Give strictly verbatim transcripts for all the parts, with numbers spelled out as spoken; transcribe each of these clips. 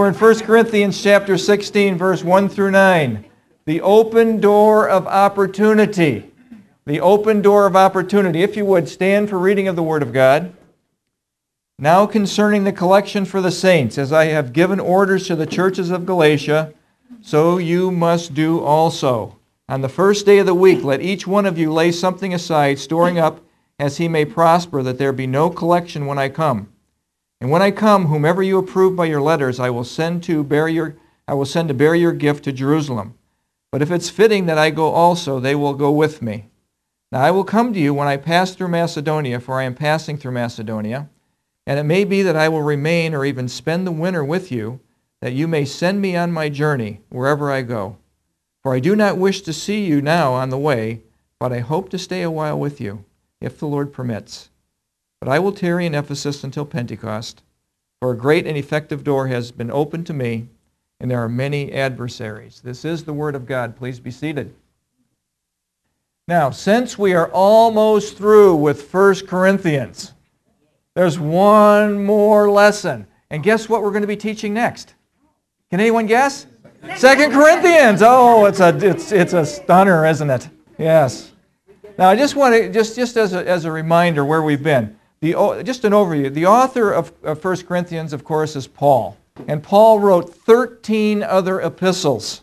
we're in First Corinthians chapter sixteen, verse one through nine. The open door of opportunity. The open door of opportunity. If you would, stand for reading of the Word of God. Now concerning the collection for the saints, as I have given orders to the churches of Galatia, so you must do also. On the first day of the week, let each one of you lay something aside, storing up as he may prosper, that there be no collection when I come. And when I come, whomever you approve by your letters, I will send to bear your I will send to bear your gift to Jerusalem. But if it's fitting that I go also, they will go with me. Now I will come to you when I pass through Macedonia, for I am passing through Macedonia. And it may be that I will remain or even spend the winter with you, that you may send me on my journey wherever I go. For I do not wish to see you now on the way, but I hope to stay a while with you, if the Lord permits. But I will tarry in Ephesus until Pentecost, for a great and effective door has been opened to me, and there are many adversaries. This is the Word of God. Please be seated. Now, since we are almost through with First Corinthians, there's one more lesson. And guess what we're going to be teaching next? Can anyone guess? Second Corinthians. Oh, it's a it's it's a stunner, isn't it? Yes. Now, I just want to just just as a as a reminder where we've been. The just an overview. The author of, of First Corinthians, of course, is Paul, and Paul wrote thirteen other epistles,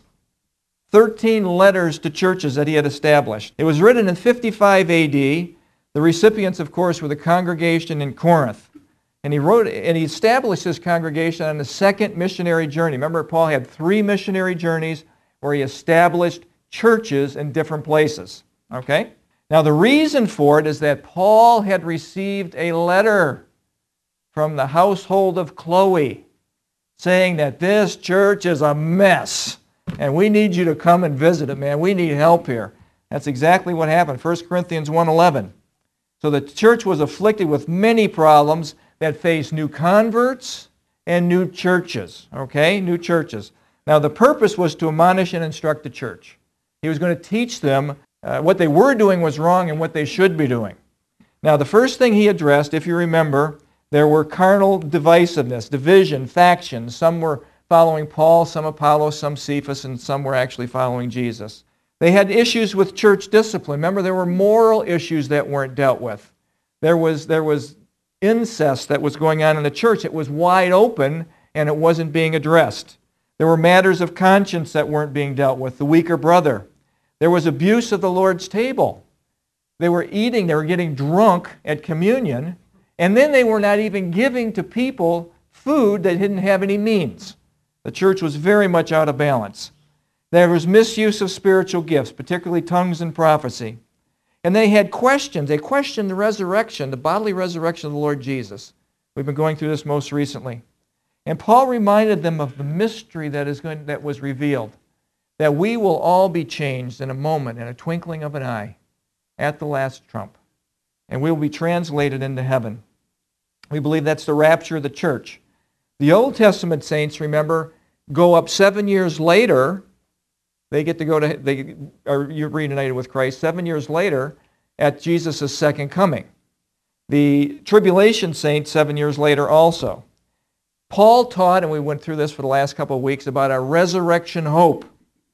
thirteen letters to churches that he had established. It was written in fifty-five A D. The recipients, of course, were the congregation in Corinth. And he wrote and he established this congregation on the second missionary journey. Remember, Paul had three missionary journeys where he established churches in different places. Okay? Now, the reason for it is that Paul had received a letter from the household of Chloe saying that this church is a mess and we need you to come and visit it, man. We need help here. That's exactly what happened. First Corinthians one eleven. So the church was afflicted with many problems that faced new converts and new churches. Okay? New churches. Now the purpose was to admonish and instruct the church. He was going to teach them uh, what they were doing was wrong and what they should be doing. Now the first thing he addressed, if you remember, there were carnal divisiveness, division, factions. Some were following Paul, some Apollos, some Cephas, and some were actually following Jesus. They had issues with church discipline. Remember, there were moral issues that weren't dealt with. There was, there was incest that was going on in the church. It was wide open, and it wasn't being addressed. There were matters of conscience that weren't being dealt with, the weaker brother. There was abuse of the Lord's table. They were eating, they were getting drunk at communion, and then they were not even giving to people food that didn't have any means. The church was very much out of balance. There was misuse of spiritual gifts, particularly tongues and prophecy. And they had questions. They questioned the resurrection, the bodily resurrection of the Lord Jesus. We've been going through this most recently. And Paul reminded them of the mystery that is going, that was revealed, that we will all be changed in a moment, in a twinkling of an eye, at the last trump. And we will be translated into heaven. We believe that's the rapture of the church. The Old Testament saints, remember, go up seven years later. They get to go to, they are reunited with Christ seven years later at Jesus' second coming. The tribulation saints seven years later also. Paul taught, and we went through this for the last couple of weeks, about our resurrection hope.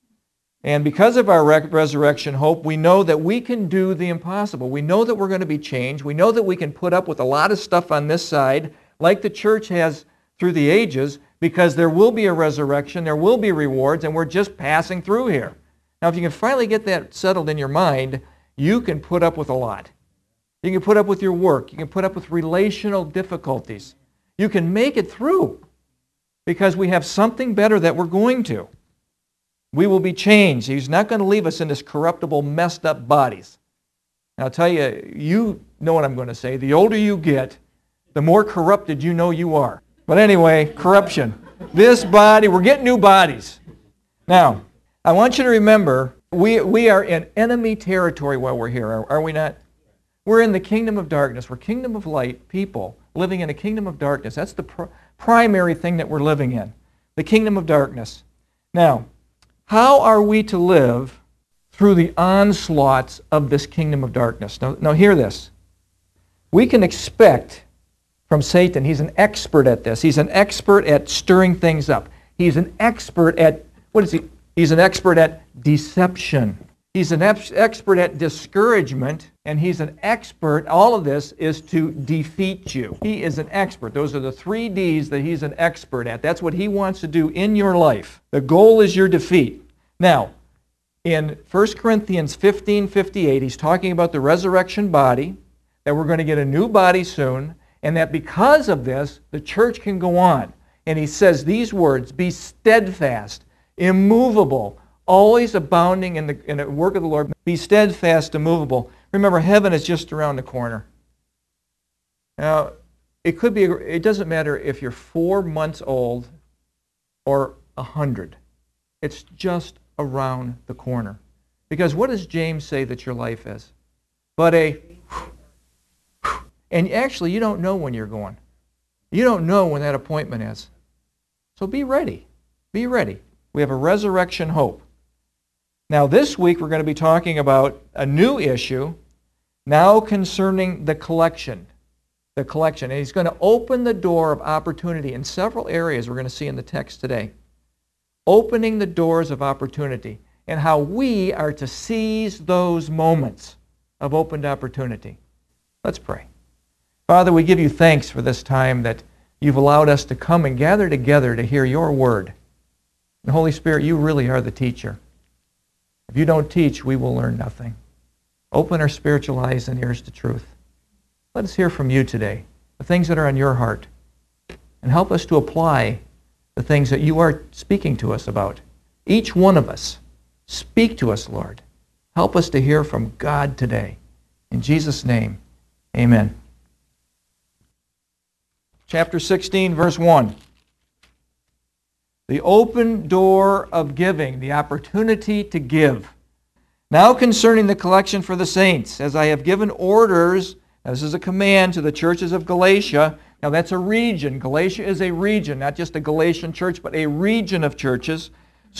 And because of our re- resurrection hope, we know that we can do the impossible. We know that we're going to be changed. We know that we can put up with a lot of stuff on this side, like the church has through the ages, because there will be a resurrection, there will be rewards, and we're just passing through here. Now, if you can finally get that settled in your mind, you can put up with a lot. You can put up with your work. You can put up with relational difficulties. You can make it through because we have something better that we're going to. We will be changed. He's not going to leave us in this corruptible, messed up bodies. And I'll tell you, you know what I'm going to say. The older you get, the more corrupted you know you are. But anyway, corruption. This body, we're getting new bodies. Now, I want you to remember, we, we are in enemy territory while we're here, are, are we not? We're in the kingdom of darkness. We're kingdom of light people living in a kingdom of darkness. That's the pr- primary thing that we're living in, the kingdom of darkness. Now, how are we to live through the onslaughts of this kingdom of darkness? Now, now hear this. We can expect from Satan, he's an expert at this. He's an expert at stirring things up. He's an expert at, what is he? He's an expert at deception. He's an ex- expert at discouragement, and he's an expert, all of this is to defeat you. He is an expert. Those are the three D's that he's an expert at. That's what he wants to do in your life. The goal is your defeat. Now, in First Corinthians fifteen fifty-eight, he's talking about the resurrection body, that we're going to get a new body soon, and that because of this, the church can go on. And he says these words, be steadfast, immovable, always abounding in the, in the work of the Lord. Be steadfast, immovable. Remember, heaven is just around the corner. Now, it could be, it doesn't matter if you're four months old or a hundred. It's just around the corner. Because what does James say that your life is? But a, and actually you don't know when you're going. You don't know when that appointment is. So be ready. Be ready. We have a resurrection hope. Now this week we're going to be talking about a new issue now concerning the collection. The collection. And he's going to open the door of opportunity in several areas we're going to see in the text today. Opening the doors of opportunity and how we are to seize those moments of opened opportunity. Let's pray. Father, we give you thanks for this time that you've allowed us to come and gather together to hear your word. And Holy Spirit, you really are the teacher. If you don't teach, we will learn nothing. Open our spiritual eyes and ears to truth. Let us hear from you today, the things that are on your heart, and help us to apply the things that you are speaking to us about. Each one of us, speak to us, Lord. Help us to hear from God today. In Jesus' name, amen. Chapter sixteen, verse one. The open door of giving, the opportunity to give. Now concerning the collection for the saints, as I have given orders, this is a command to the churches of Galatia. Now that's a region. Galatia is a region, not just a Galatian church, but a region of churches.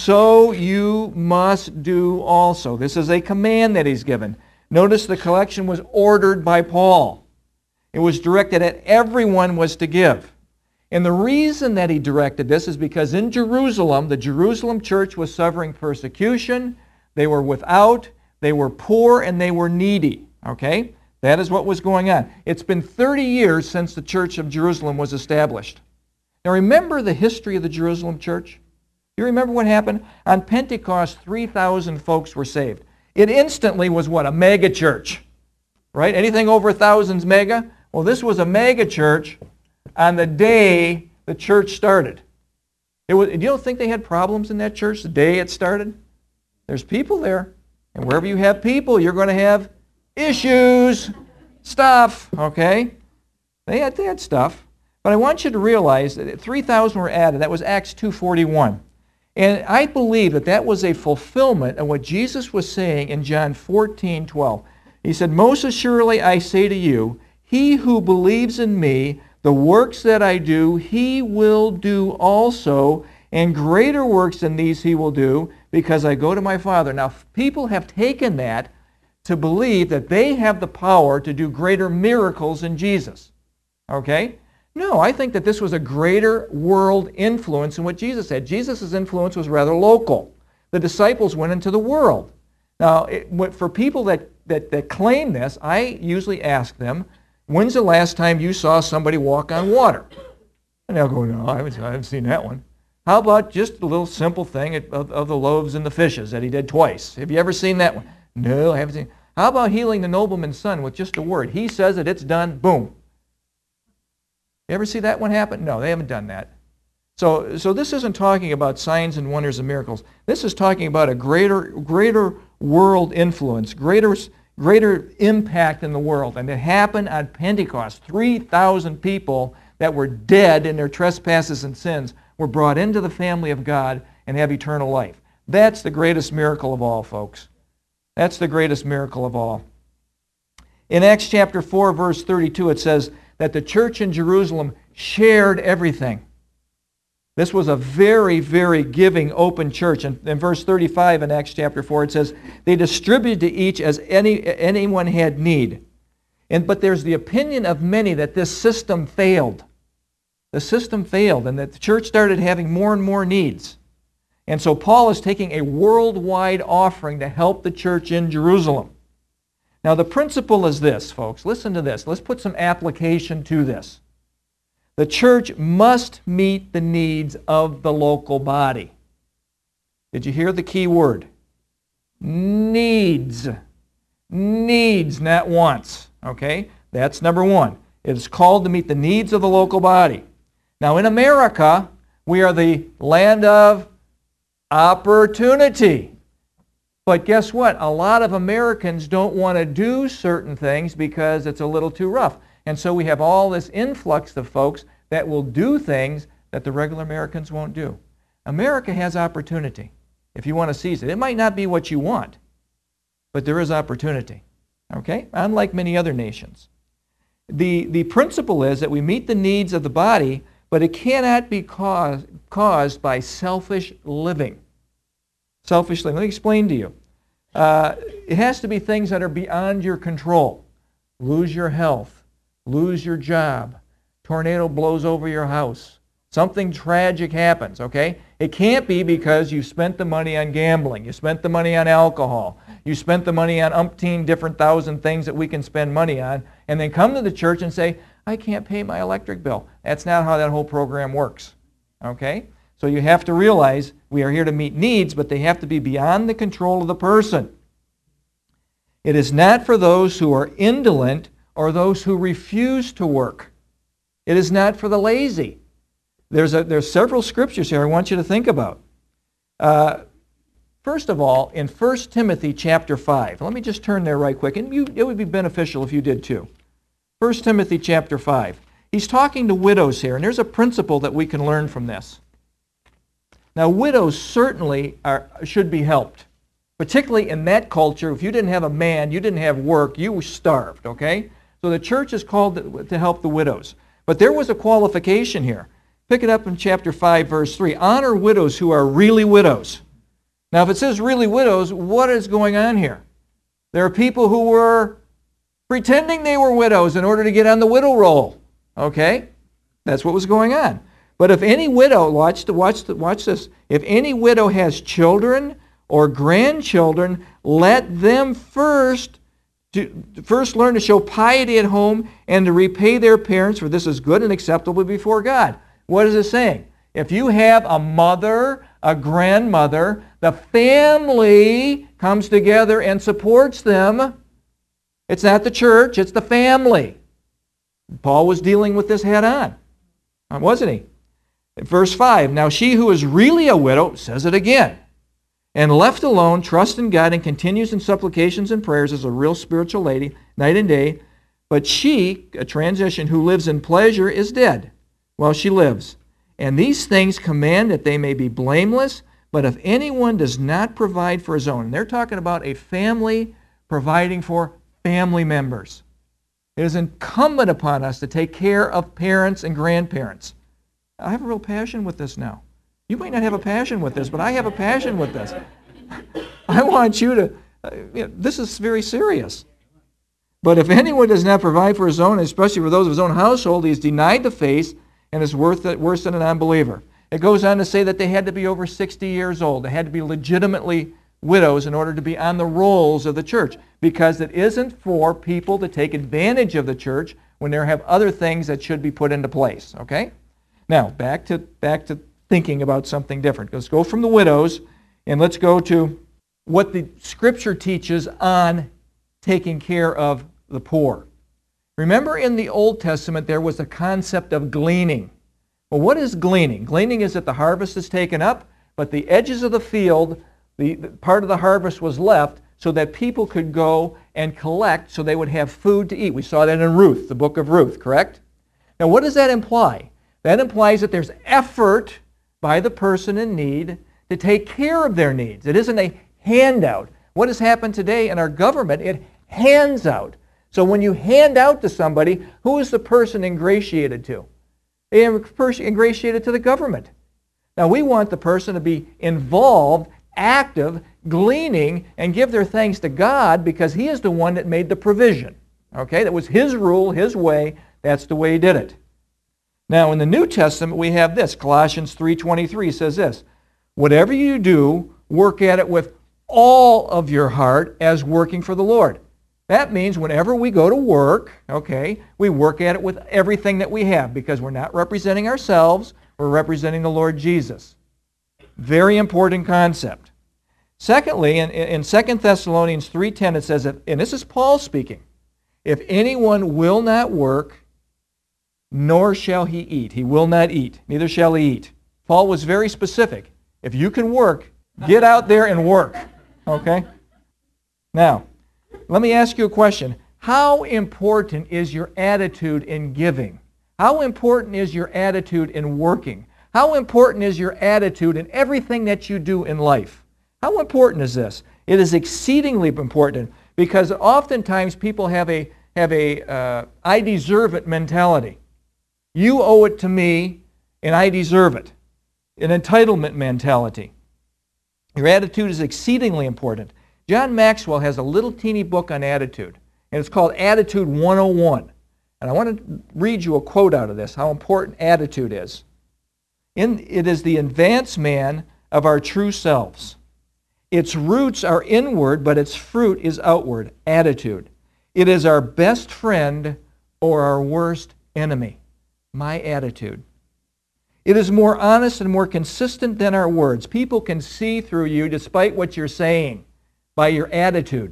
So you must do also. This is a command that he's given. Notice the collection was ordered by Paul. It was directed at everyone was to give. And the reason that he directed this is because in Jerusalem, the Jerusalem church was suffering persecution. They were without, they were poor, and they were needy. Okay? That is what was going on. It's been thirty years since the church of Jerusalem was established. Now remember the history of the Jerusalem church? You remember what happened? On Pentecost, three thousand folks were saved. It instantly was what? A mega church. Right? Anything over a thousand's mega? Well, this was a mega church on the day the church started. It was, you don't think they had problems in that church the day it started? There's people there. And wherever you have people, you're going to have issues, stuff, okay? They had, they had stuff. But I want you to realize that three thousand were added. That was Acts two forty-one. And I believe that that was a fulfillment of what Jesus was saying in John fourteen twelve. He said, most assuredly I say to you, he who believes in me, the works that I do, he will do also, and greater works than these he will do, because I go to my Father. Now, people have taken that to believe that they have the power to do greater miracles than Jesus. Okay? No, I think that this was a greater world influence than what Jesus had. Jesus' influence was rather local. The disciples went into the world. Now, it, for people that, that, that claim this, I usually ask them, when's the last time you saw somebody walk on water? And they'll go, no, I haven't, I haven't seen that one. How about just a little simple thing of, of the loaves and the fishes that he did twice? Have you ever seen that one? No, I haven't seen it. How about healing the nobleman's son with just a word? He says it, it's done, boom. You ever see that one happen? No, they haven't done that. So, so this isn't talking about signs and wonders and miracles. This is talking about a greater, greater world influence, greater greater impact in the world. And it happened on Pentecost. three thousand people that were dead in their trespasses and sins were brought into the family of God and have eternal life. That's the greatest miracle of all, folks. That's the greatest miracle of all. In Acts chapter four, verse thirty-two, it says that the church in Jerusalem shared everything. This was a very, very giving, open church. And in verse thirty-five in Acts chapter four, it says, they distributed to each as any anyone had need. And, but there's the opinion of many that this system failed. The system failed, and the church started having more and more needs. And so Paul is taking a worldwide offering to help the church in Jerusalem. Now the principle is this, folks. Listen to this. Let's put some application to this. The church must meet the needs of the local body. Did you hear the key word? Needs. Needs, not wants. Okay? That's number one. It is called to meet the needs of the local body. Now in America, we are the land of opportunity. But guess what? A lot of Americans don't want to do certain things because it's a little too rough. And so we have all this influx of folks that will do things that the regular Americans won't do. America has opportunity if you want to seize it. It might not be what you want, but there is opportunity. Okay? Unlike many other nations. The, the principle is that we meet the needs of the body, but it cannot be caused, caused by selfish living. Selfish living. Let me explain to you. Uh, it has to be things that are beyond your control. Lose your health. Lose your job. Tornado blows over your house. Something tragic happens, okay? It can't be because you spent the money on gambling. You spent the money on alcohol. You spent the money on umpteen different thousand things that we can spend money on, and then come to the church and say, I can't pay my electric bill. That's not how that whole program works, okay? So you have to realize we are here to meet needs, but they have to be beyond the control of the person. It is not for those who are indolent or those who refuse to work. It is not for the lazy. There's, a, there's several scriptures here I want you to think about. Uh, first of all, in First Timothy chapter five. Let me just turn there right quick, and you, it would be beneficial if you did too. First Timothy chapter five. He's talking to widows here, and there's a principle that we can learn from this. Now, widows certainly are, should be helped. Particularly in that culture, if you didn't have a man, you didn't have work, you were starved, okay? So the church is called to, to help the widows. But there was a qualification here. Pick it up in chapter five, verse three. Honor widows who are really widows. Now, if it says really widows, what is going on here? There are people who were pretending they were widows in order to get on the widow roll. Okay? That's what was going on. But if any widow, watch, the, watch, the, watch this, if any widow has children or grandchildren, let them first to first learn to show piety at home and to repay their parents, for this is good and acceptable before God. What is it saying? If you have a mother, a grandmother, the family comes together and supports them. It's not the church, it's the family. Paul was dealing with this head on, wasn't he? Verse five, now she who is really a widow, says it again, and left alone, trusts in God and continues in supplications and prayers as a real spiritual lady, night and day. But she, a transition, who lives in pleasure is dead while she lives. And these things command that they may be blameless, but if anyone does not provide for his own, and they're talking about a family providing for family members. It is incumbent upon us to take care of parents and grandparents. I have a real passion with this now. You might not have a passion with this, but I have a passion with this. I want you to, uh, you know, this is very serious. But if anyone does not provide for his own, especially for those of his own household, he is denied the faith and is worth it, worse than an unbeliever. It goes on to say that they had to be over sixty years old. They had to be legitimately widows in order to be on the rolls of the church, because it isn't for people to take advantage of the church when there have other things that should be put into place. Okay? Now, back to back to thinking about something different. Let's go from the widows and let's go to what the Scripture teaches on taking care of the poor. Remember in the Old Testament there was a concept of gleaning. Well, what is gleaning? Gleaning is that the harvest is taken up, but the edges of the field, the, the part of the harvest was left so that people could go and collect so they would have food to eat. We saw that in Ruth, the book of Ruth, correct? Now, what does that imply? That implies that there's effort by the person in need to take care of their needs. It isn't a handout. What has happened today in our government, it hands out. So when you hand out to somebody, who is the person ingratiated to? They are ingratiated to the government. Now we want the person to be involved, active, gleaning, and give their thanks to God because He is the one that made the provision. Okay, that was His rule, His way. That's the way He did it. Now, in the New Testament, we have this. Colossians three twenty-three says this, whatever you do, work at it with all of your heart as working for the Lord. That means whenever we go to work, okay, we work at it with everything that we have because we're not representing ourselves, we're representing the Lord Jesus. Very important concept. Secondly, in, in Second Thessalonians three ten, it says, and this is Paul speaking, if anyone will not work, nor shall he eat. He will not eat, neither shall he eat. Paul was very specific. If you can work, get out there and work. Okay? Now, let me ask you a question. How important is your attitude in giving? How important is your attitude in working? How important is your attitude in everything that you do in life? How important is this? It is exceedingly important because oftentimes people have a have a uh, I deserve it mentality. You owe it to me, and I deserve it. An entitlement mentality. Your attitude is exceedingly important. John Maxwell has a little teeny book on attitude, and it's called Attitude one oh one. And I want to read you a quote out of this, how important attitude is. In, it is the advanced man of our true selves. Its roots are inward, but its fruit is outward. Attitude. It is our best friend or our worst enemy. My attitude. It is more honest and more consistent than our words. People can see through you despite what you're saying by your attitude.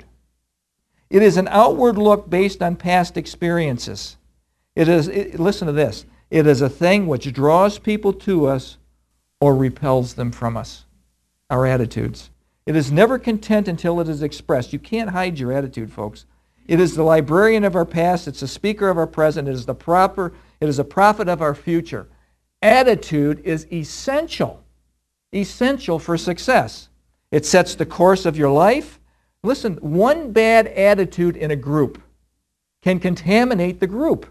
It is an outward look based on past experiences. It is, it, listen to this, it is a thing which draws people to us or repels them from us. Our attitudes. It is never content until it is expressed. You can't hide your attitude, folks. It is the librarian of our past. It's the speaker of our present. It is the proper. It is a prophet of our future. Attitude is essential. Essential for success. It sets the course of your life. Listen, one bad attitude in a group can contaminate the group.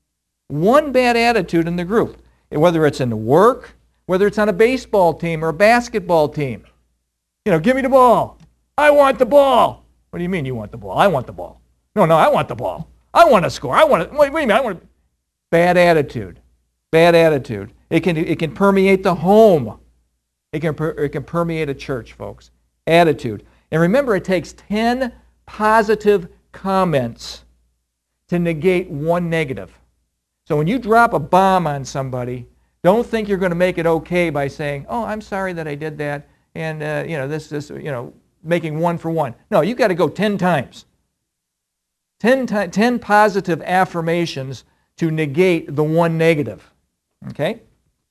One bad attitude in the group. Whether it's in work, whether it's on a baseball team or a basketball team. You know, give me the ball. I want the ball. What do you mean you want the ball? I want the ball. No, no, I want the ball. I want to score. I want to, what do you mean? I want to. Bad attitude. Bad attitude. It can, it can permeate the home. It can, it can permeate a church, folks. Attitude. And remember, it takes ten positive comments to negate one negative. So when you drop a bomb on somebody, don't think you're going to make it okay by saying, oh, I'm sorry that I did that, and, uh, you know, this, this, you know, making one for one. No, you've got to go ten times. Ten, t- ten positive affirmations to negate the one negative. Okay?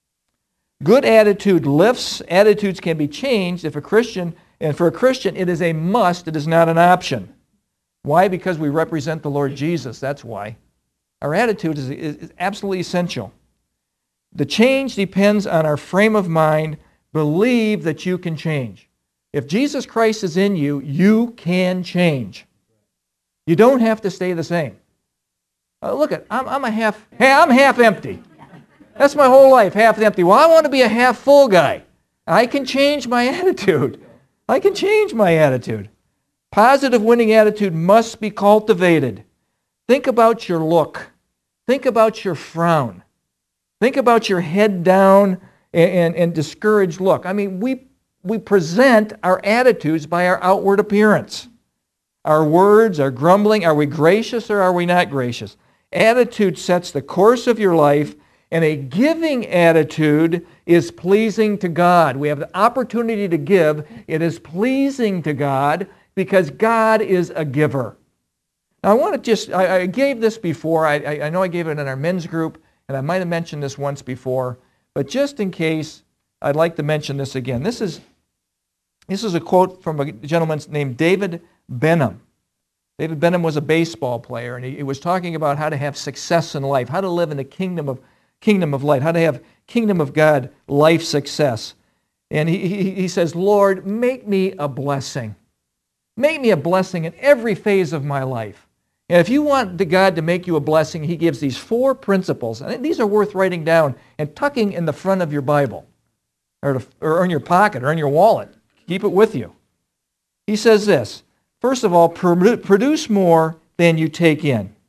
Good attitude lifts. Attitudes can be changed if a Christian, and for a Christian, it is a must. It is not an option. Why? Because we represent the Lord Jesus. That's why. Our attitude is, is absolutely essential. The change depends on our frame of mind. Believe that you can change. If Jesus Christ is in you, you can change. You don't have to stay the same. Uh, look at, I'm, I'm a half, hey, I'm half empty. That's my whole life, half empty. Well, I want to be a half full guy. I can change my attitude. I can change my attitude. Positive winning attitude must be cultivated. Think about your look. Think about your frown. Think about your head down and, and, and discouraged look. I mean, we, we present our attitudes by our outward appearance. Our words, our grumbling, are we gracious or are we not gracious? Attitude sets the course of your life, and a giving attitude is pleasing to God. We have the opportunity to give. It is pleasing to God because God is a giver. Now I want to just, I, I gave this before. I, I, I know I gave it in our men's group, and I might have mentioned this once before, but just in case, I'd like to mention this again. This is, this is a quote from a gentleman named David Benham. David Benham was a baseball player, and he, he was talking about how to have success in life, how to live in the kingdom of kingdom of light, how to have kingdom of God life success. And he, he, he says, Lord, make me a blessing. Make me a blessing in every phase of my life. And if you want the God to make you a blessing, he gives these four principles. And these are worth writing down and tucking in the front of your Bible, or, to, or in your pocket, or in your wallet. Keep it with you. He says this, first of all, produce more than you take in.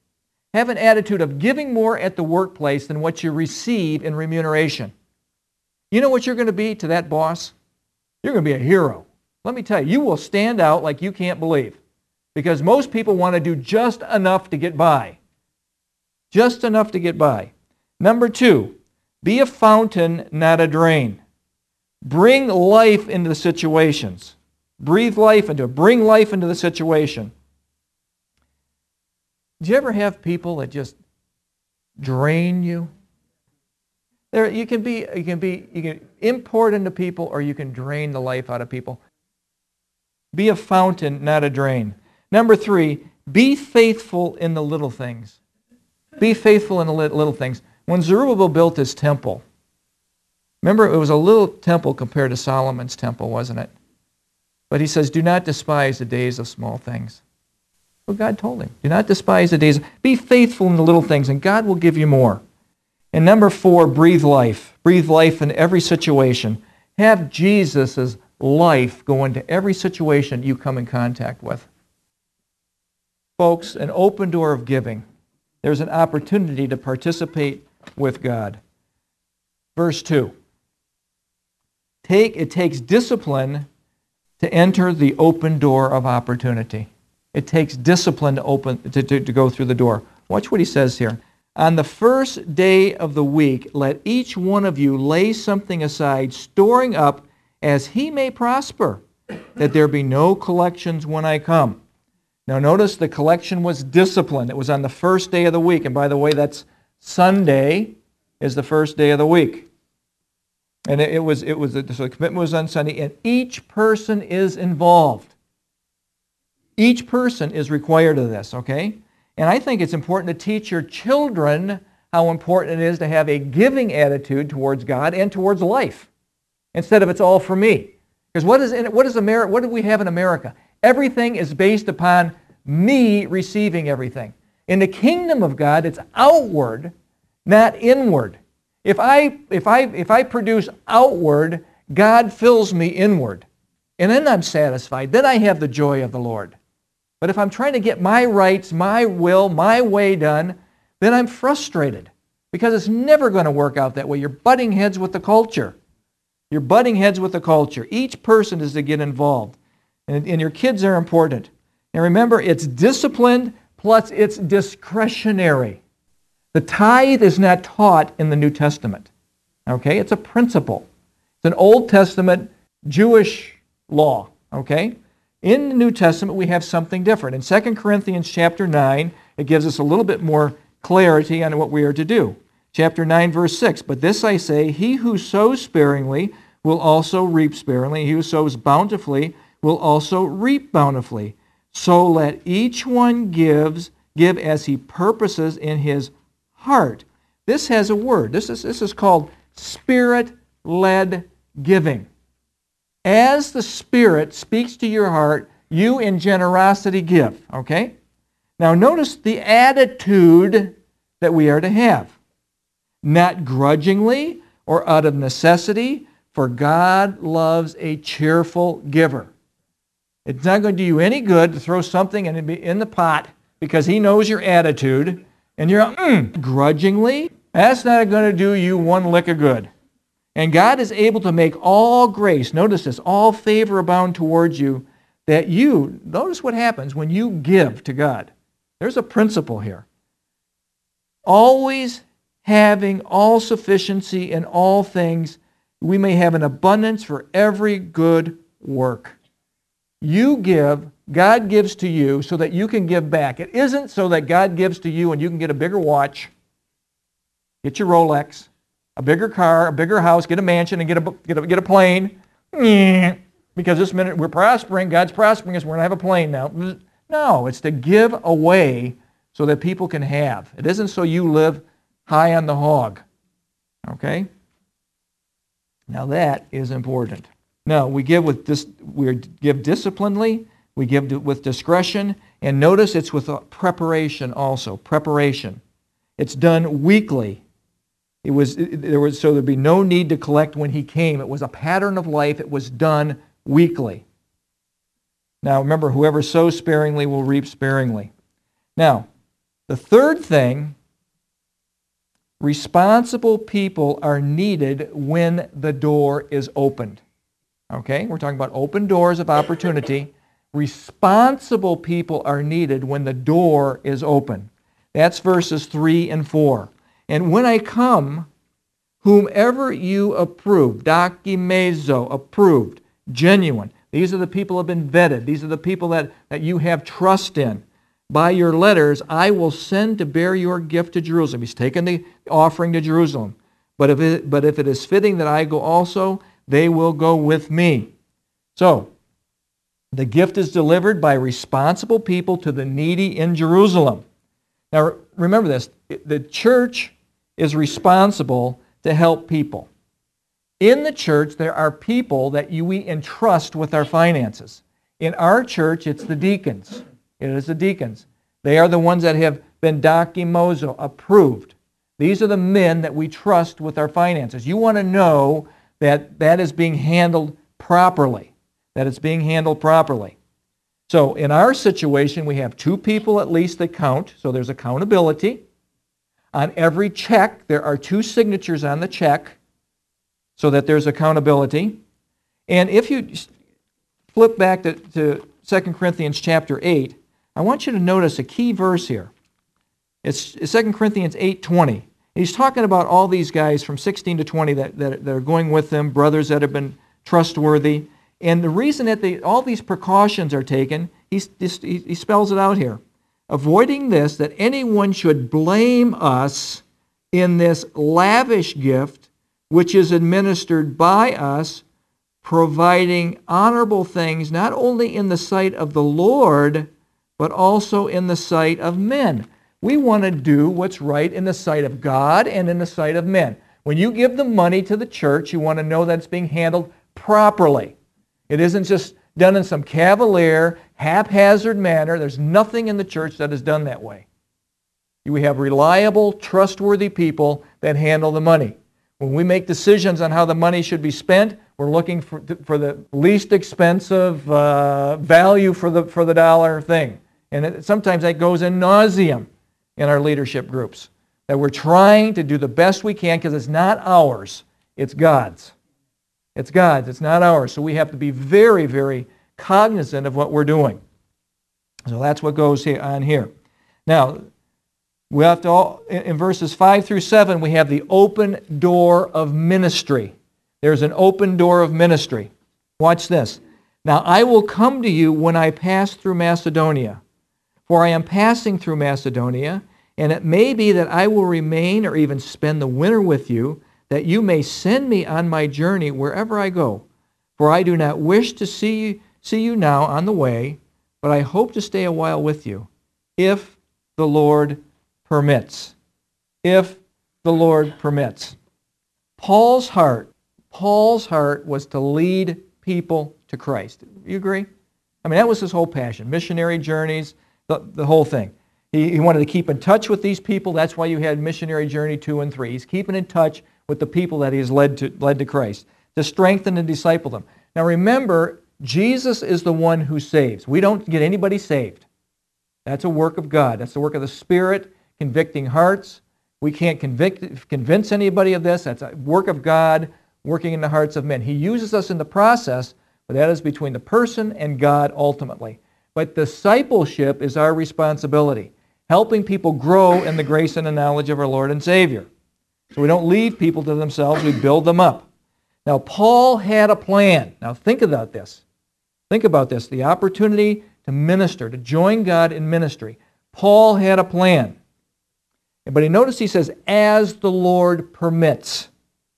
Have an attitude of giving more at the workplace than what you receive in remuneration. You know what you're going to be to that boss? You're going to be a hero. Let me tell you, you will stand out like you can't believe. Because most people want to do just enough to get by. Just enough to get by. Number two, be a fountain, not a drain. Bring life into the situations. Breathe life into it. Bring life into the situation. Do you ever have people that just drain you? There, you can be, you can be, you can import into people, or you can drain the life out of people. Be a fountain, not a drain. Number three, be faithful in the little things. Be faithful in the little things. When Zerubbabel built his temple, remember it was a little temple compared to Solomon's temple, wasn't it? But he says, do not despise the days of small things. Well, God told him, do not despise the days. Be faithful in the little things, and God will give you more. And number four, breathe life. Breathe life in every situation. Have Jesus' life go into every situation you come in contact with. Folks, an open door of giving. There's an opportunity to participate with God. Verse two. Take, it takes discipline to enter the open door of opportunity. It takes discipline to open to, to, to go through the door. Watch what he says here. On the first day of the week, let each one of you lay something aside, storing up as he may prosper, that there be no collections when I come. Now notice the collection was discipline. It was on the first day of the week. And by the way, that's Sunday is the first day of the week. And it, it was, it was, so the commitment was on Sunday, and each person is involved. Each person is required of this, okay? And I think it's important to teach your children how important it is to have a giving attitude towards God and towards life, instead of it's all for me. Because what is in, what is America? What do we have in America? Everything is based upon me receiving everything. In the kingdom of God, it's outward, not inward. If I if I if I produce outward, God fills me inward, and then I'm satisfied. Then I have the joy of the Lord. But if I'm trying to get my rights, my will, my way done, then I'm frustrated, because it's never going to work out that way. You're butting heads with the culture. You're butting heads with the culture. Each person is to get involved. And, and your kids are important. And remember, it's disciplined plus it's discretionary. The tithe is not taught in the New Testament. Okay? It's a principle. It's an Old Testament Jewish law. Okay? In the New Testament, we have something different. In Second Corinthians chapter nine, it gives us a little bit more clarity on what we are to do. Chapter nine, verse six, but this I say, he who sows sparingly will also reap sparingly. He who sows bountifully will also reap bountifully. So let each one gives, give as he purposes in his heart. This has a word. This is, this is called Spirit-led giving. As the Spirit speaks to your heart, you in generosity give. Okay? Now notice the attitude that we are to have. Not grudgingly or out of necessity, for God loves a cheerful giver. It's not going to do you any good to throw something in, in the pot because he knows your attitude, and you're mm, grudgingly. That's not going to do you one lick of good. And God is able to make all grace, notice this, all favor abound towards you, that you, notice what happens when you give to God. There's a principle here. Always having all sufficiency in all things, we may have an abundance for every good work. You give, God gives to you so that you can give back. It isn't so that God gives to you and you can get a bigger watch, get your Rolex, a bigger car, a bigger house, get a mansion, and get a, get a, get a plane. Because this minute we're prospering, God's prospering us, we're going to have a plane now. No, it's to give away so that people can have. It isn't so you live high on the hog. Okay? Now that is important. Now we give with dis, we give disciplinedly, we give with discretion, and notice it's with preparation also. Preparation. It's done weekly. It was it, there was so there'd be no need to collect when he came. It was a pattern of life. It was done weekly. Now remember, whoever sows sparingly will reap sparingly. Now, The third thing, responsible people are needed when the door is opened. Okay, we're talking about open doors of opportunity. Responsible people are needed when the door is open. That's verses three and four. And when I come, whomever you approve, dokimezo, approved, genuine. These are the people who have been vetted. These are the people that, that you have trust in. By your letters, I will send to bear your gift to Jerusalem. He's taken the offering to Jerusalem. But if it, but if it is fitting that I go also, they will go with me. So, the gift is delivered by responsible people to the needy in Jerusalem. Now, remember this. The church is responsible to help people. In the church, there are people that you, we entrust with our finances. In our church, it's the deacons. It is the deacons. They are the ones that have been dokimozo, approved. These are the men that we trust with our finances. You want to know that that is being handled properly, that it's being handled properly. So in our situation, we have two people at least that count, so there's accountability. On every check, there are two signatures on the check so that there's accountability. And if you flip back to, to Second Corinthians chapter eight, I want you to notice a key verse here. It's Second Corinthians eight twenty. He's talking about all these guys from sixteen to twenty that, that, that are going with them, brothers that have been trustworthy. And the reason that they, all these precautions are taken, he's, he, he spells it out here. Avoiding this, that anyone should blame us in this lavish gift which is administered by us, providing honorable things not only in the sight of the Lord, but also in the sight of men. We want to do what's right in the sight of God and in the sight of men. When you give the money to the church, you want to know that it's being handled properly. It isn't just done in some cavalier, haphazard manner. There's nothing in the church that is done that way. We have reliable, trustworthy people that handle the money. When we make decisions on how the money should be spent, we're looking for, for the least expensive uh, value for the, for the dollar thing. And it, sometimes that goes in nauseam in our leadership groups. That we're trying to do the best we can because it's not ours, it's God's. It's God's, it's not ours. So we have to be very, very cognizant of what we're doing. So that's what goes on here. Now, we have to all, in verses five through seven, we have the open door of ministry. There's an open door of ministry. Watch this. Now I will come to you when I pass through Macedonia, for I am passing through Macedonia, and it may be that I will remain or even spend the winter with you, that you may send me on my journey wherever I go. For I do not wish to see you, see you now on the way, but I hope to stay a while with you, if the Lord permits. If the Lord permits. Paul's heart, Paul's heart was to lead people to Christ. You agree? I mean, that was his whole passion. Missionary journeys, the, the whole thing. He, he wanted to keep in touch with these people. That's why you had missionary journey two and three. He's keeping in touch with the people that he has led to, led to Christ, to strengthen and disciple them. Now remember, Jesus is the one who saves. We don't get anybody saved. That's a work of God. That's the work of the Spirit, convicting hearts. We can't convict, convince anybody of this. That's a work of God working in the hearts of men. He uses us in the process, but that is between the person and God ultimately. But discipleship is our responsibility, helping people grow in the grace and the knowledge of our Lord and Savior. So we don't leave people to themselves, we build them up. Now, Paul had a plan. Now, think about this. Think about this, the opportunity to minister, to join God in ministry. Paul had a plan. But he notice he says, as the Lord permits.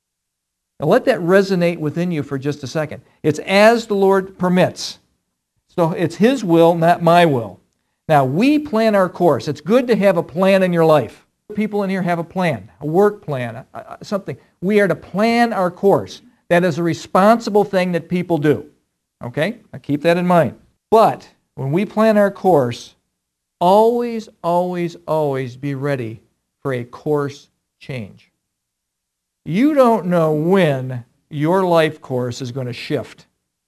Now let that resonate within you for just a second. It's as the Lord permits. So it's His will, not my will. Now we plan our course. It's good to have a plan in your life. People in here have a plan, a work plan, something. We are to plan our course. That is a responsible thing that people do. Okay? Now keep that in mind. But when we plan our course, always, always, always be ready for a course change. You don't know when your life course is going to shift.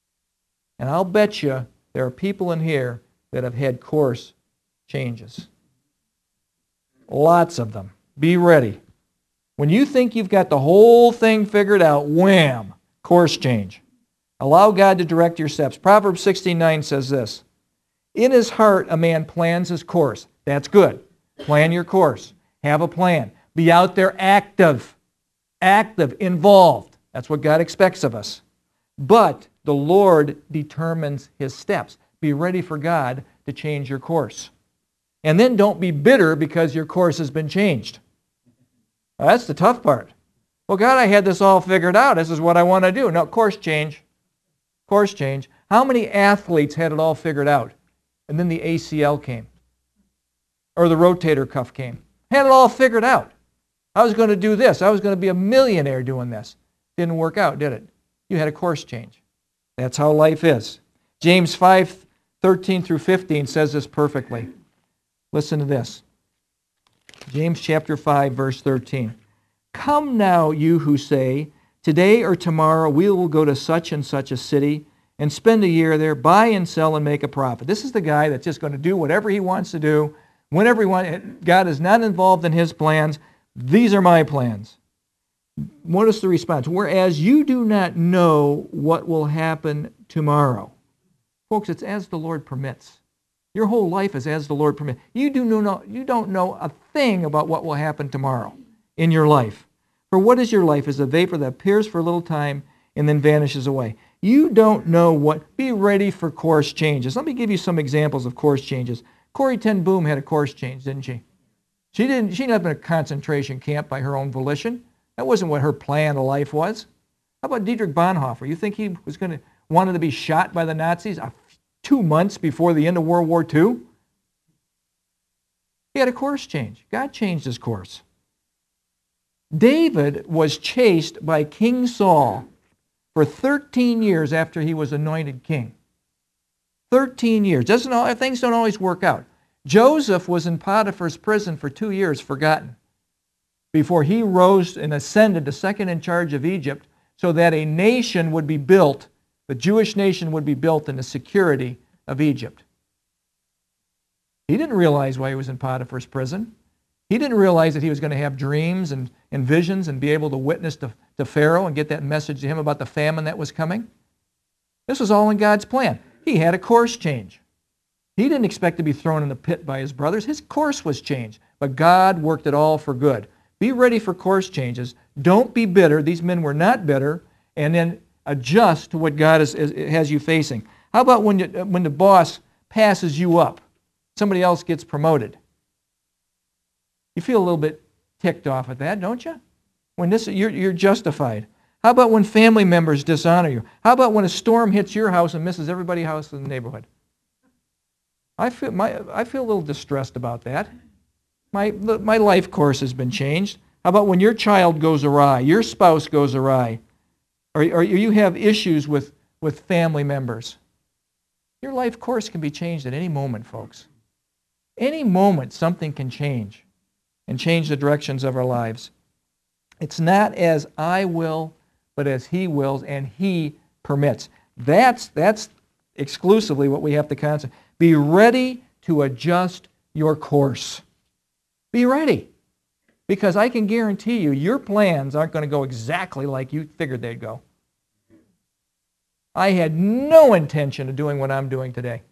And I'll bet you there are people in here that have had course changes. Lots of them. Be ready. When you think you've got the whole thing figured out, wham, course change. Allow God to direct your steps. Proverbs sixteen nine says this, in his heart a man plans his course. That's good. Plan your course. Have a plan. Be out there active. Active, involved. That's what God expects of us. But the Lord determines his steps. Be ready for God to change your course. And then don't be bitter because your course has been changed. Now, that's the tough part. Well, God, I had this all figured out. This is what I want to do. No, course change. Course change. How many athletes had it all figured out? And then the A C L came. Or the rotator cuff came. Had it all figured out. I was going to do this. I was going to be a millionaire doing this. Didn't work out, did it? You had a course change. That's how life is. James five thirteen through fifteen says this perfectly. Listen to this. James chapter five, verse thirteen. Come now, you who say, today or tomorrow we will go to such and such a city and spend a year there, buy and sell and make a profit. This is the guy that's just going to do whatever he wants to do, whenever he wants. God is not involved in his plans. These are my plans. What is the response? Whereas you do not know what will happen tomorrow. Folks, it's as the Lord permits. Your whole life is as the Lord permits. You, do know, you don't know a thing about what will happen tomorrow in your life. For what is your life? Is a vapor that appears for a little time and then vanishes away. You don't know what. Be ready for course changes. Let me give you some examples of course changes. Corrie ten Boom had a course change, didn't she? She didn't. She ended up in a concentration camp by her own volition. That wasn't what her plan of life was. How about Dietrich Bonhoeffer? You think he was going to wanted to be shot by the Nazis uh, two months before the end of World War Two? He had a course change. God changed his course. David was chased by King Saul for thirteen years after he was anointed king. thirteen years. Doesn't all, things don't always work out. Joseph was in Potiphar's prison for two years, forgotten, before he rose and ascended to second in charge of Egypt so that a nation would be built, the Jewish nation would be built in the security of Egypt. He didn't realize why he was in Potiphar's prison. He didn't realize that he was going to have dreams and, and visions and be able to witness to, to Pharaoh and get that message to him about the famine that was coming. This was all in God's plan. He had a course change. He didn't expect to be thrown in the pit by his brothers. His course was changed, but God worked it all for good. Be ready for course changes. Don't be bitter. These men were not bitter. And then adjust to what God is, is, has you facing. How about when, you, when the boss passes you up? Somebody else gets promoted. You feel a little bit ticked off at that, don't you? When this, you're, you're justified. How about when family members dishonor you? How about when a storm hits your house and misses everybody's house in the neighborhood? I feel, my, I feel a little distressed about that. My, my life course has been changed. How about when your child goes awry, your spouse goes awry, or, or you have issues with, with family members? Your life course can be changed at any moment, folks. Any moment something can change and change the directions of our lives. It's not as I will, but as He wills and He permits. That's, that's exclusively what we have to concentrate. Be ready to adjust your course. Be ready. Because I can guarantee you, your plans aren't going to go exactly like you figured they'd go. I had no intention of doing what I'm doing today.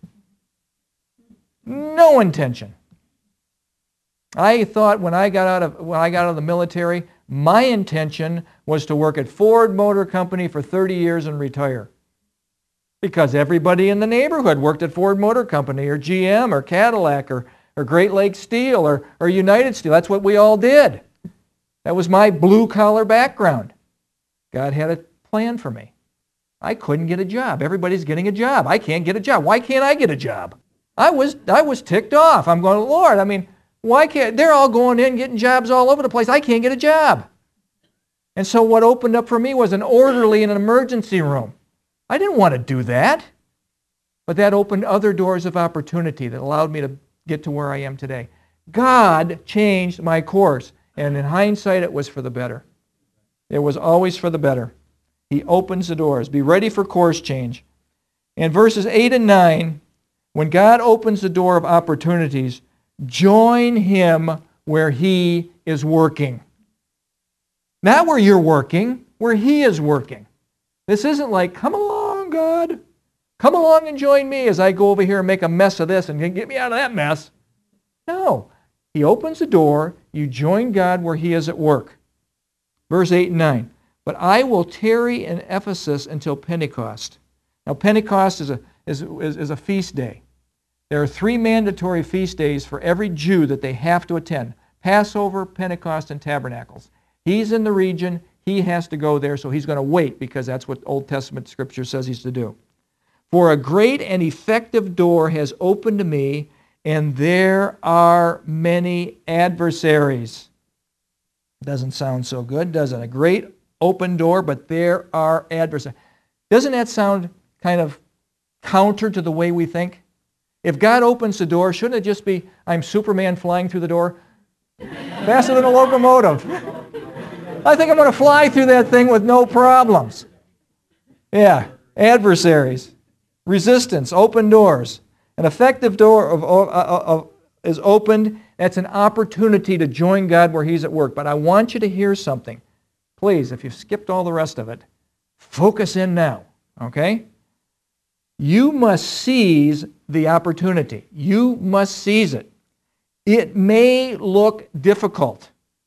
No intention. I thought when I got out of when I got out of the military, my intention was to work at Ford Motor Company for thirty years and retire. Because everybody in the neighborhood worked at Ford Motor Company or G M or Cadillac or, or Great Lakes Steel or, or United Steel. That's what we all did. That was my blue-collar background. God had a plan for me. I couldn't get a job. Everybody's getting a job. I can't get a job. Why can't I get a job? I was I was ticked off. I'm going, Lord, I mean, why can't, they're all going in, getting jobs all over the place. I can't get a job. And so what opened up for me was an orderly in an emergency room. I didn't want to do that. But that opened other doors of opportunity that allowed me to get to where I am today. God changed my course. And in hindsight, it was for the better. It was always for the better. He opens the doors. Be ready for course change. In verses eight and nine, when God opens the door of opportunities, join Him where He is working. Not where you're working, where He is working. This isn't like, come along, God. Come along and join me as I go over here and make a mess of this and get me out of that mess. No. He opens the door. You join God where He is at work. Verse eight and nine. But I will tarry in Ephesus until Pentecost. Now, Pentecost is a, is, is, is a feast day. There are three mandatory feast days for every Jew that they have to attend. Passover, Pentecost, and Tabernacles. He's in the region. He has to go there, so he's going to wait because that's what Old Testament Scripture says he's to do. For a great and effective door has opened to me, and there are many adversaries. Doesn't sound so good, does it? A great open door, but there are adversaries. Doesn't that sound kind of counter to the way we think? If God opens the door, shouldn't it just be, I'm Superman flying through the door? Faster than a locomotive. I think I'm going to fly through that thing with no problems. Yeah, adversaries, resistance, open doors. An effective door of, of, of, is opened. That's an opportunity to join God where He's at work. But I want you to hear something. Please, if you've skipped all the rest of it, focus in now, okay? You must seize the opportunity. You must seize it. It may look difficult.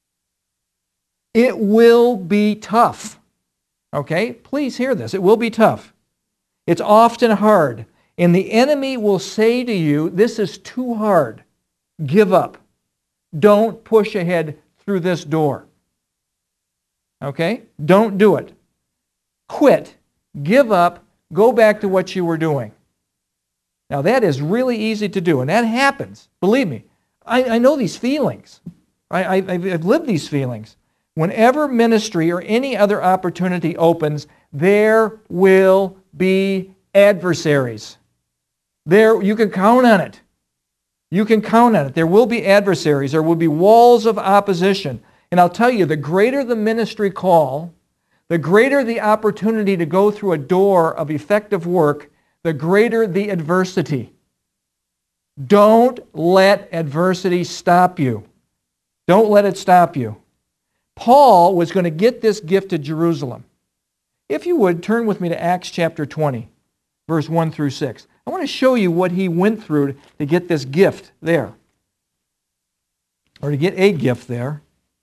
It will be tough. Okay? Please hear this. It will be tough. It's often hard. And the enemy will say to you, this is too hard. Give up. Don't push ahead through this door. Okay? Don't do it. Quit. Give up. Go back to what you were doing. Now that is really easy to do, and that happens. Believe me. I, I know these feelings. I, I, I've lived these feelings. Whenever ministry or any other opportunity opens, there will be adversaries. There, you can count on it. You can count on it. There will be adversaries. There will be walls of opposition. And I'll tell you, the greater the ministry call, the greater the opportunity to go through a door of effective work, the greater the adversity. Don't let adversity stop you. Don't let it stop you. Paul was going to get this gift to Jerusalem. If you would, turn with me to Acts chapter twenty, verse one through six. I want to show you what he went through to get this gift there, or to get a gift there.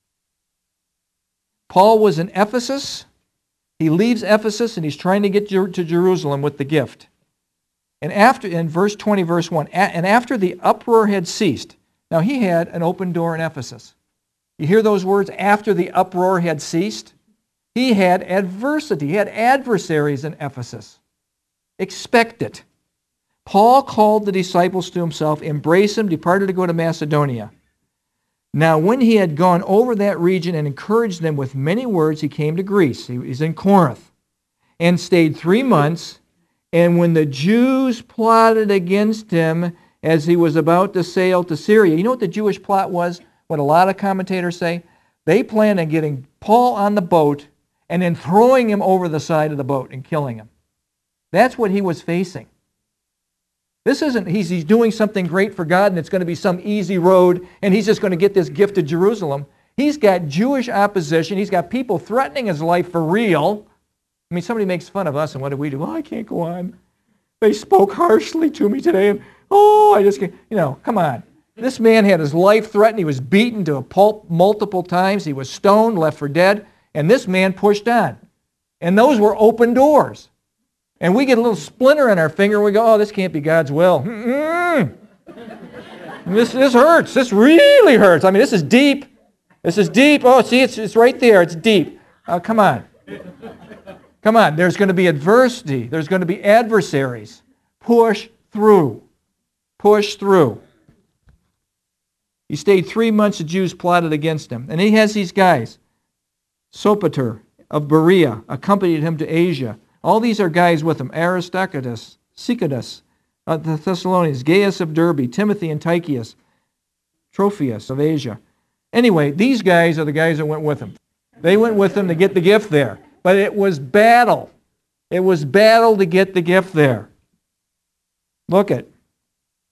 Paul was in Ephesus. He leaves Ephesus and he's trying to get to Jerusalem with the gift. And after, in verse twenty, verse one, and after the uproar had ceased, now he had an open door in Ephesus. You hear those words, after the uproar had ceased? He had adversity. He had adversaries in Ephesus. Expect it. Paul called the disciples to himself, embraced them, departed to go to Macedonia. Now when he had gone over that region and encouraged them with many words, he came to Greece. He was in Corinth and stayed three months. And when the Jews plotted against him as he was about to sail to Syria, you know what the Jewish plot was? What a lot of commentators say? They planned on getting Paul on the boat and then throwing him over the side of the boat and killing him. That's what he was facing. This isn't, he's, he's doing something great for God and it's going to be some easy road and he's just going to get this gift to Jerusalem. He's got Jewish opposition. He's got people threatening his life for real. I mean, somebody makes fun of us and what do we do? Oh, I can't go on. They spoke harshly to me today and, oh, I just can't. You know, come on. This man had his life threatened. He was beaten to a pulp multiple times. He was stoned, left for dead. And this man pushed on. And those were open doors. And we get a little splinter in our finger and we go, oh, this can't be God's will. Mm-mm. This, this hurts. This really hurts. I mean, this is deep. This is deep. Oh, see, it's, it's right there. It's deep. Oh, come on. Come on. There's going to be adversity. There's going to be adversaries. Push through. Push through. He stayed three months. The Jews plotted against him. And he has these guys. Sopater of Berea accompanied him to Asia. All these are guys with him. Aristarchus, Sychadus, uh, the Thessalonians, Gaius of Derbe, Timothy and Tychicus, Trophius of Asia. Anyway, these guys are the guys that went with him. They went with him to get the gift there. But it was battle. It was battle to get the gift there. Look at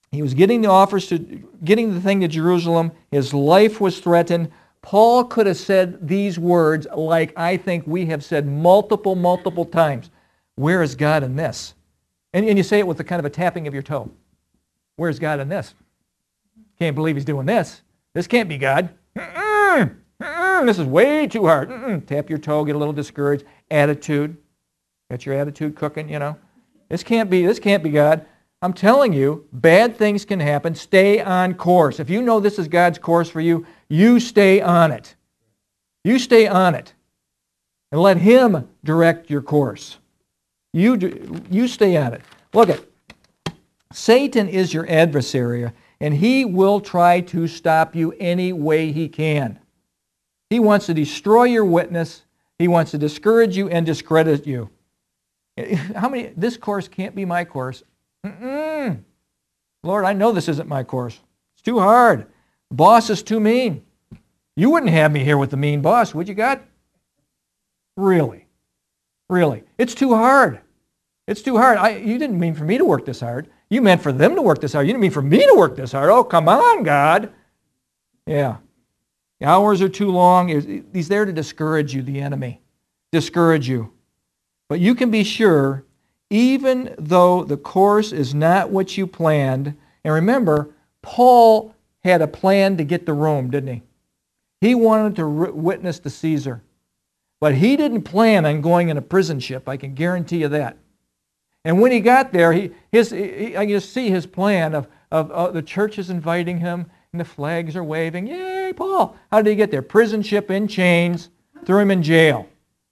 He was getting the offers to, getting the thing to Jerusalem. His life was threatened. Paul could have said these words like I think we have said multiple, multiple times. Where is God in this? And, and you say it with the kind of a tapping of your toe. Where's God in this? Can't believe he's doing this. This can't be God. Mm-mm, mm-mm, this is way too hard. Mm-mm. Tap your toe, get a little discouraged. Attitude. Got your attitude cooking, you know. This can't be, this can't be God. I'm telling you, bad things can happen. Stay on course. If you know this is God's course for you, you stay on it. You stay on it. And let Him direct your course. You, do, you stay on it. Look at Satan is your adversary, and he will try to stop you any way he can. He wants to destroy your witness. He wants to discourage you and discredit you. How many? This course can't be my course. Mm-mm. Lord, I know this isn't my course. It's too hard. The boss is too mean. You wouldn't have me here with the mean boss, would you, God? Really? Really? It's too hard. It's too hard. I, you didn't mean for me to work this hard. You meant for them to work this hard. You didn't mean for me to work this hard. Oh, come on, God. Yeah. The hours are too long. He's there to discourage you, the enemy. Discourage you. But you can be sure, even though the course is not what you planned, and remember, Paul had a plan to get to Rome, didn't he? He wanted to witness to Caesar. But he didn't plan on going in a prison ship, I can guarantee you that. And when he got there, he, his, he, I just see his plan of, of, of the church is inviting him, and the flags are waving. Yay, Paul! How did he get there? Prison ship in chains, threw him in jail.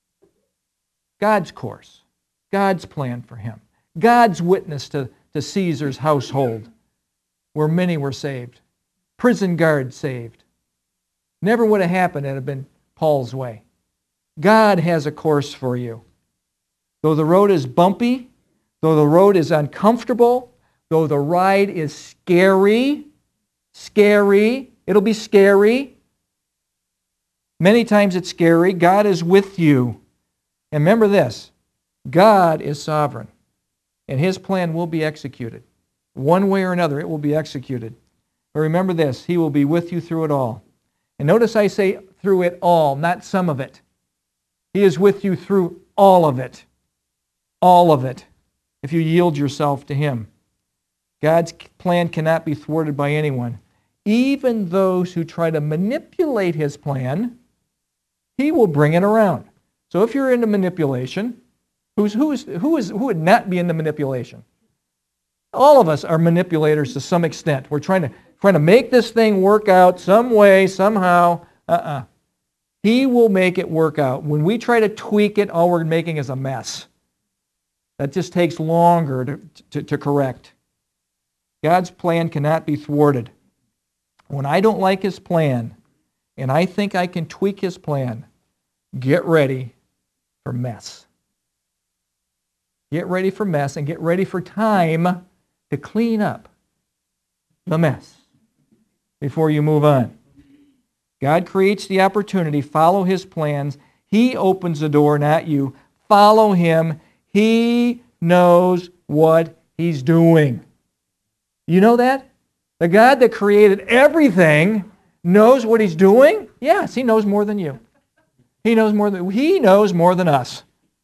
God's course. God's plan for him. God's witness to, to Caesar's household, where many were saved. Prison guards saved. Never would have happened had it been Paul's way. God has a course for you. Though the road is bumpy, though the road is uncomfortable, though the ride is scary, scary, it'll be scary. Many times it's scary. God is with you. And remember this, God is sovereign, and His plan will be executed. One way or another, it will be executed. But remember this, He will be with you through it all. And notice I say through it all, not some of it. He is with you through all of it. All of it, if you yield yourself to Him. God's plan cannot be thwarted by anyone. Even those who try to manipulate His plan, He will bring it around. So if you're into manipulation, who's, who, is, who, is, who would not be into manipulation? All of us are manipulators to some extent. We're trying to, trying to make this thing work out some way, somehow. Uh-uh. He will make it work out. When we try to tweak it, all we're making is a mess. That just takes longer to, to, to correct. God's plan cannot be thwarted. When I don't like His plan, and I think I can tweak His plan, get ready for mess. Get ready for mess and get ready for time to clean up the mess before you move on. God creates the opportunity. Follow His plans. He opens the door, not you. Follow Him. He knows what He's doing. You know that? The God that created everything knows what He's doing? Yes, He knows more than you. He knows more than He knows more than us.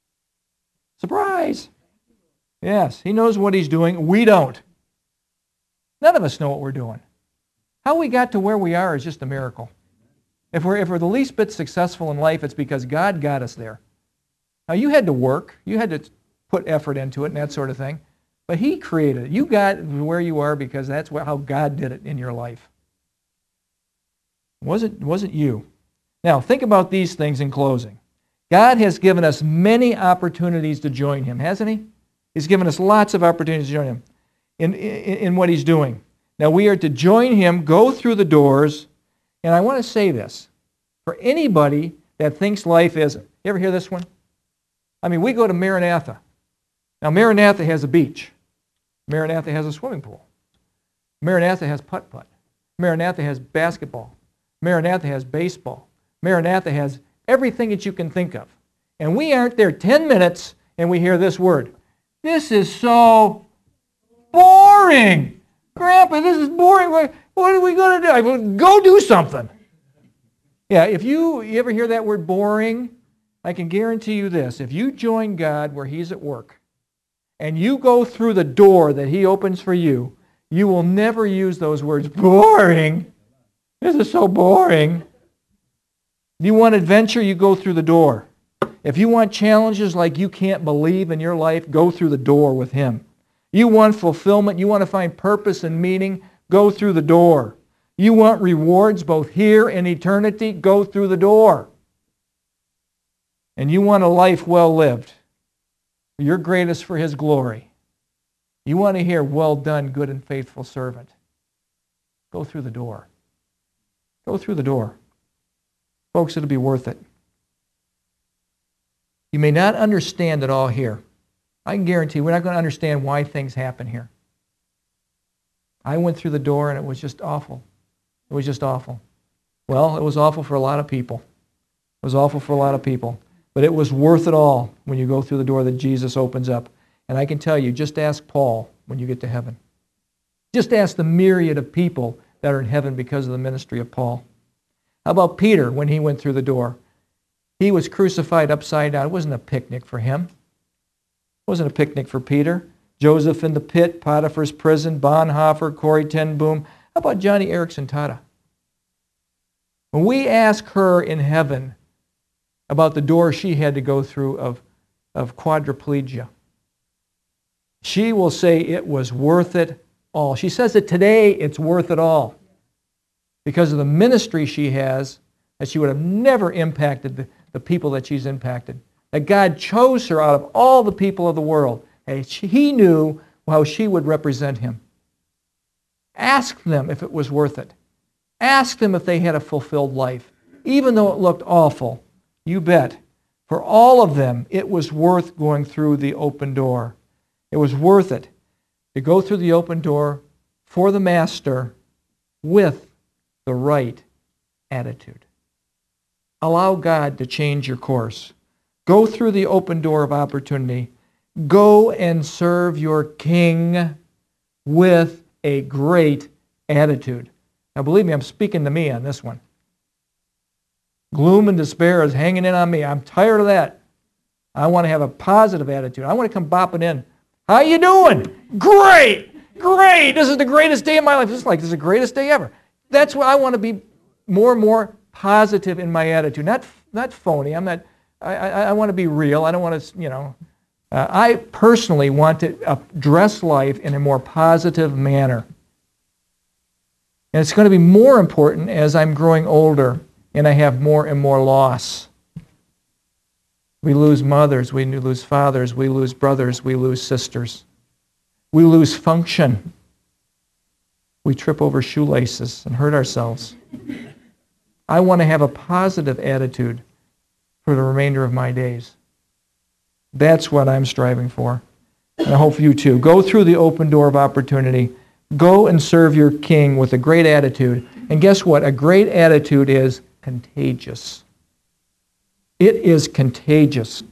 Surprise! Yes, He knows what He's doing. We don't. None of us know what we're doing. How we got to where we are is just a miracle. If we're, if we're the least bit successful in life, it's because God got us there. Now, you had to work. You had to put effort into it and that sort of thing. But He created it. You got where you are because that's how God did it in your life. It wasn't, it wasn't you. Now, think about these things in closing. God has given us many opportunities to join Him, hasn't He? He's given us lots of opportunities to join Him in, in, in what He's doing. Now, we are to join Him, go through the doors, and I want to say this. For anybody that thinks life is, you ever hear this one? I mean, we go to Maranatha. Now, Maranatha has a beach. Maranatha has a swimming pool. Maranatha has putt-putt. Maranatha has basketball. Maranatha has baseball. Maranatha has everything that you can think of. And we aren't there ten minutes and we hear this word. This is so boring. Grandpa, this is boring. What, what are we going to do? I go, go do something. Yeah, if you, you ever hear that word boring, I can guarantee you this. If you join God where He's at work, and you go through the door that He opens for you, you will never use those words, boring. This is so boring. You want adventure, you go through the door. If you want challenges like you can't believe in your life, go through the door with Him. You want fulfillment, you want to find purpose and meaning, go through the door. You want rewards both here and eternity, go through the door. And you want a life well lived, your greatest for His glory. You want to hear, well done, good and faithful servant. Go through the door. Go through the door. Folks, it'll be worth it. You may not understand it all here. I can guarantee we're not going to understand why things happen here. I went through the door and it was just awful. It was just awful. Well, it was awful for a lot of people. It was awful for a lot of people. But it was worth it all when you go through the door that Jesus opens up. And I can tell you, just ask Paul when you get to heaven. Just ask the myriad of people that are in heaven because of the ministry of Paul. How about Peter when he went through the door? He was crucified upside down. It wasn't a picnic for him. It wasn't a picnic for Peter. Joseph in the pit, Potiphar's prison, Bonhoeffer, Corrie ten Boom. How about Johnny Erickson Tada? When we ask her in heaven about the door she had to go through of, of quadriplegia, she will say it was worth it all. She says that today it's worth it all because of the ministry she has, that she would have never impacted the, the people that she's impacted. That God chose her out of all the people of the world. And she, He knew how she would represent Him. Ask them if it was worth it. Ask them if they had a fulfilled life. Even though it looked awful, you bet. For all of them, it was worth going through the open door. It was worth it to go through the open door for the Master with the right attitude. Allow God to change your course. Go through the open door of opportunity. Go and serve your King with a great attitude. Now believe me, I'm speaking to me on this one. Gloom and despair is hanging in on me. I'm tired of that. I want to have a positive attitude. I want to come bopping in. How you doing? Great! Great! This is the greatest day of my life. This is like this is the greatest day ever. That's why I want to be more and more positive in my attitude. Not not phony. I'm not. I, I, I want to be real. I don't want to, you know. Uh, I personally want to address life in a more positive manner. And it's going to be more important as I'm growing older and I have more and more loss. We lose mothers, we lose fathers, we lose brothers, we lose sisters. We lose function. We trip over shoelaces and hurt ourselves. I want to have a positive attitude for the remainder of my days. That's what I'm striving for. And I hope you too. Go through the open door of opportunity. Go and serve your King with a great attitude. And guess what? A great attitude is contagious. It is contagious.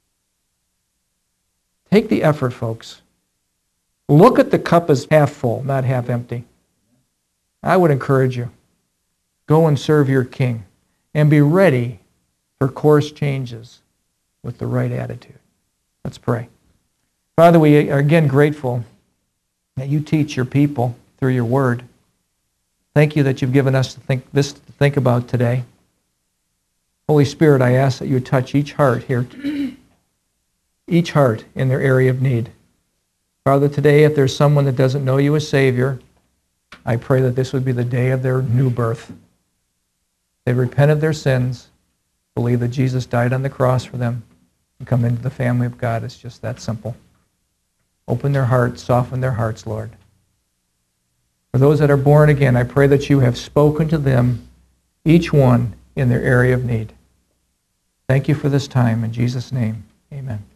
Take the effort, folks. Look at the cup as half full, not half empty. I would encourage you. Go and serve your King. And be ready for course changes with the right attitude. Let's pray. Father, we are again grateful that you teach your people through your word. Thank you that you've given us to think, this to think about today. Holy Spirit, I ask that you would touch each heart here, each heart in their area of need. Father, today, if there's someone that doesn't know you as Savior, I pray that this would be the day of their new birth. They repent of their sins, believe that Jesus died on the cross for them, and come into the family of God. It's just that simple. Open their hearts, soften their hearts, Lord. For those that are born again, I pray that you have spoken to them, each one in their area of need. Thank you for this time. In Jesus' name, amen.